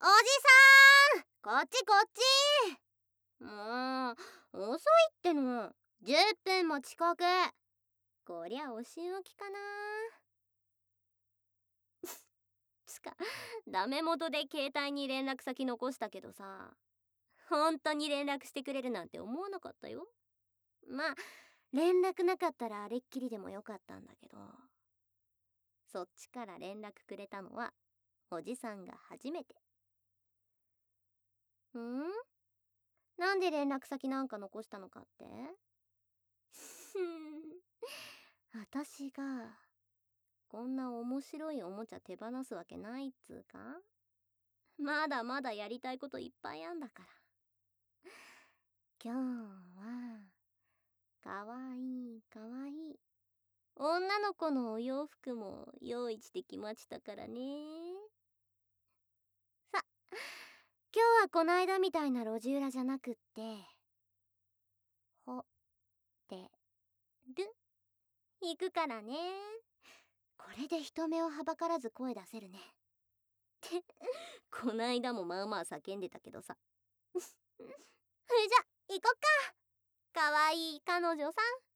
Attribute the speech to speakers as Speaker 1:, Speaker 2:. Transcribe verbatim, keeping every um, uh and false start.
Speaker 1: おじさん、こっちこっち。もう遅いっての。じゅっぷんも遅刻。こりゃお仕置きかな。つかダメ元で携帯に連絡先残したけどさ、本当に連絡してくれるなんて思わなかったよ。まあ連絡なかったらあれっきりでもよかったんだけど、そっちから連絡くれたのはおじさんが初めて。ん？なんで連絡先なんか残したのかって？私がこんな面白いおもちゃ手放すわけないっつうか。まだまだやりたいこといっぱいあんだから。今日はかわいいかわいい女の子のお洋服も用意してきましたからね。さ、今日はこないだみたいな路地裏じゃなくって、ホテル行くからね。これで人目をはばからず声出せるね。ってこないだもまあまあ叫んでたけどさ。それじゃ行こっか、かわいい彼女さん。